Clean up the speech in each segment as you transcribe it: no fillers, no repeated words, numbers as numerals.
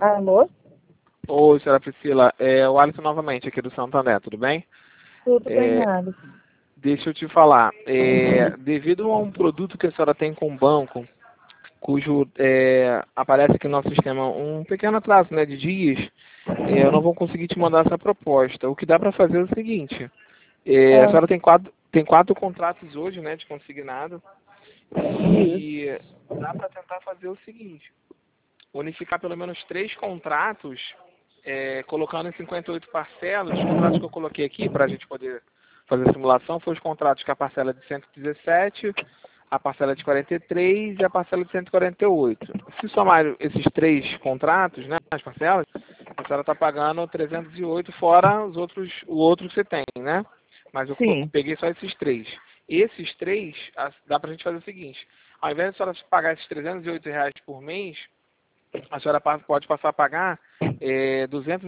Alô? Oi, senhora Priscila. É o Alisson novamente, aqui do Santander, tudo bem? Tudo bem, É, Alice? deixa eu te falar. Devido a um produto que a senhora tem com o banco, cujo aparece aqui no nosso sistema um pequeno atraso, né, de dias, eu não vou conseguir te mandar essa proposta. O que dá para fazer é o seguinte. A Ah, senhora tem quatro contratos hoje, né, de consignado, isso. e dá para tentar fazer o seguinte. Unificar pelo menos 3 contratos, colocando em 58 parcelas. Os contratos que eu coloquei aqui para a gente poder fazer a simulação foram os contratos com a parcela de 117, a parcela de 43 e a parcela de 148. Se somar esses 3 contratos, né, as parcelas, a senhora está pagando 308 fora o outro que você tem, né? Mas eu Sim. peguei só esses 3. Esses 3, dá para a gente fazer o seguinte. Ao invés de a senhora pagar esses R$ 308 por mês, a senhora pode passar a pagar R$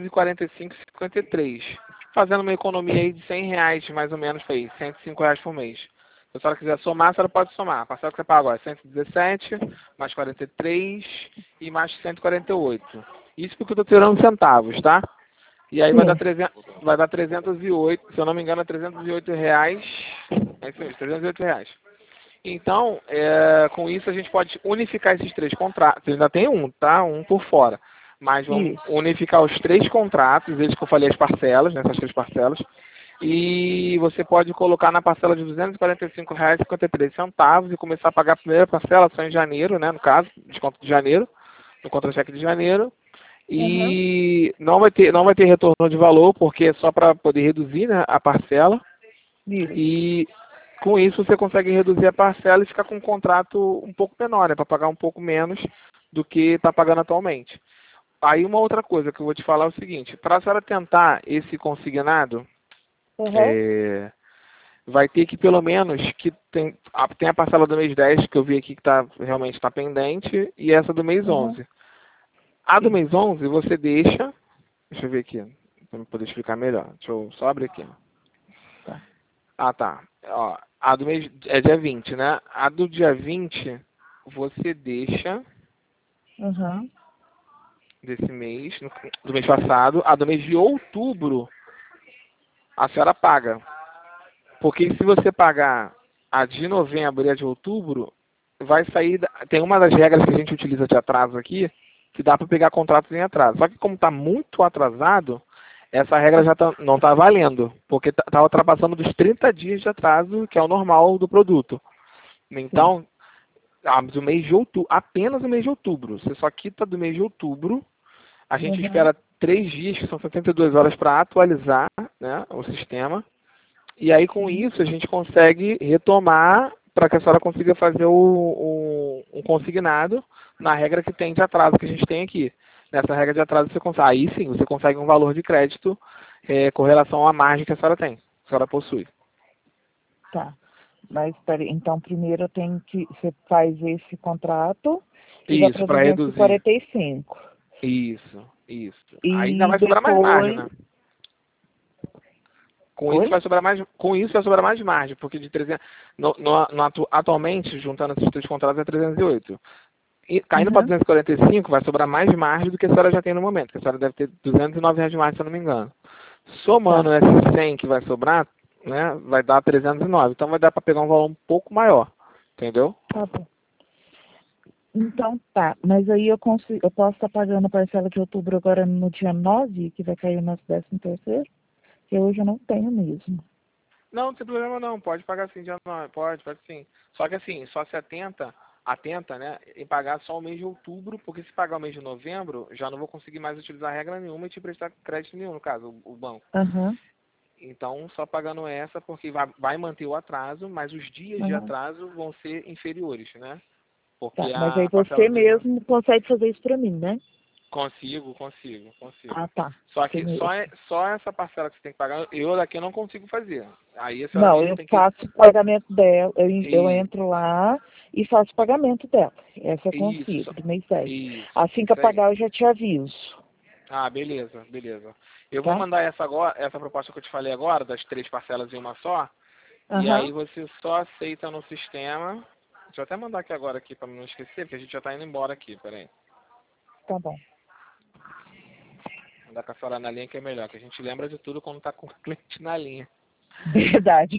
245,53, fazendo uma economia aí de R$ 100 mais ou menos, foi R$ 105 por mês. Se a senhora quiser somar, a senhora pode somar. A parcela que você paga agora é 117, mais 43 e mais 148. Isso porque eu estou tirando centavos, tá? E aí Sim. vai dar 308, se eu não me engano, é R$ 308. É isso mesmo, R$ 308. Então, com isso a gente pode unificar esses 3 contratos. Ainda tem um, tá? Um por fora. Mas vamos Isso. unificar os 3 contratos, eles que eu falei as parcelas, nessas 3 parcelas. E você pode colocar na parcela de R$ 245,53 e começar a pagar a primeira parcela só em janeiro, né? No caso, desconto de janeiro, no contra-cheque de janeiro. Uhum. E não vai ter retorno de valor, porque é só para poder reduzir, né, a parcela. Isso. E com isso você consegue reduzir a parcela e ficar com um contrato um pouco menor, né, para pagar um pouco menos do que está pagando atualmente. Aí uma outra coisa que eu vou te falar é o seguinte, para a senhora tentar esse consignado, Uhum. é, vai ter que pelo menos que tem a parcela do mês 10 que eu vi aqui que realmente está pendente, e essa do mês Uhum. 11. A do Sim. mês 11 você deixa eu ver aqui, para poder explicar melhor. Deixa eu só abrir aqui. Tá. Ah, tá. Ó, a do mês é dia 20, né? A do dia 20 você deixa Uhum. desse mês, do mês passado. A do mês de outubro, a senhora paga. Porque se você pagar a de novembro e a de outubro, vai sair. Tem uma das regras que a gente utiliza de atraso aqui, que dá para pegar contratos em atraso. Só que como está muito atrasado, essa regra já não está valendo, porque está ultrapassando dos 30 dias de atraso, que é o normal do produto. Sim. Então, do mês de outubro, apenas o mês de outubro. Você só quita do mês de outubro. A gente Uhum. espera 3 dias, que são 72 horas, para atualizar, né, o sistema. E aí, com Sim. isso, a gente consegue retomar para que a senhora consiga fazer um consignado na regra que tem de atraso que a gente tem aqui. Nessa regra de atraso, aí sim, você consegue um valor de crédito com relação à margem que a senhora tem, que a senhora possui. Tá. Mas peraí, então primeiro eu tenho que. Você faz esse contrato e vai Isso, para para duzentos e reduzir. quarenta e cinco Isso, isso. Aí ainda E vai sobrar mais margem, depois. né? Com isso Oi? vai sobrar mais margem, porque de 300, atualmente, juntando esses 3 contratos, é 308. E caindo para Uhum. 245, vai sobrar mais margem do que a senhora já tem no momento, que a senhora deve ter R$ 209 de margem, se eu não me engano. Tá. Somando esses 100 que vai sobrar, né, vai dar 309. Então vai dar para pegar um valor um pouco maior, entendeu? Tá bom. Então tá, mas aí eu posso estar pagando a parcela de outubro agora no dia 9 que vai cair o nosso 13º, que hoje eu não tenho mesmo. Não, não tem problema não, pode pagar sim, dia 9, pode sim. Só que assim, só se atenta, né, em pagar só o mês de outubro, porque se pagar o mês de novembro, já não vou conseguir mais utilizar regra nenhuma e te prestar crédito nenhum, no caso, o banco. Aham, Então, só pagando essa, porque vai manter o atraso, mas os dias de aham. atraso vão ser inferiores, né? Tá, Porque mas aí a parcela você do mês 11. mesmo consegue fazer isso pra mim, né? Consigo. Ah, tá. Só Você que mesmo. só essa parcela que você tem que pagar, eu daqui não consigo fazer. Aí a senhora Não, mesmo eu tem que. faço o pagamento dela, eu E, entro lá e faço o pagamento dela. Essa eu isso, consigo, do mês 10. Assim que eu isso aí. pagar, eu já te aviso, Ah, beleza. Eu vou tá? mandar essa proposta que eu te falei agora, das 3 parcelas em uma só, e aí Aham, você só aceita no sistema. Deixa eu até mandar aqui agora aqui para não esquecer, porque a gente já está indo embora aqui, peraí. tá bom. Andar com a senhora na linha que é melhor, que a gente lembra de tudo quando tá com o cliente na linha. Verdade.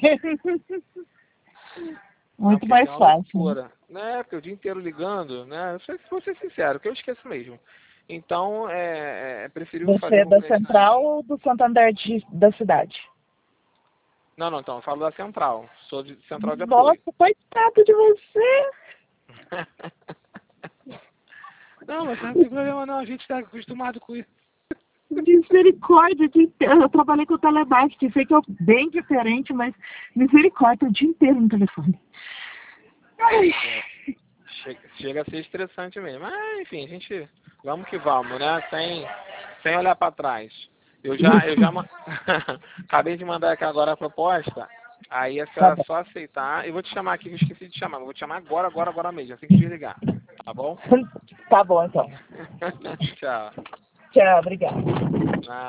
Muito Não, mais é uma fácil. loucura, né? Porque o dia inteiro ligando, né? Vou ser sincero, que eu esqueço mesmo. Então, é preferível Você fazer é com o da cliente na Central linha. ou do Santander da cidade? Não, então, eu falo da Central. Sou de Central de Nossa, Apoio. coitado de você. Não, mas não tem problema não, a gente está acostumado com isso. Misericórdia, eu trabalhei com telemarketing, sei que é bem diferente, mas misericórdia, o dia inteiro no telefone. Ai. Chega a ser estressante mesmo. Mas, enfim, a gente, vamos que vamos, né? Sem olhar para trás. Eu já acabei de mandar aqui agora a proposta. Aí é Tá bom. só aceitar. Eu vou te chamar aqui, eu esqueci de chamar. Eu vou te chamar agora mesmo, assim que desligar. Tá bom? Tá bom, então. Tchau. Tchau, obrigada.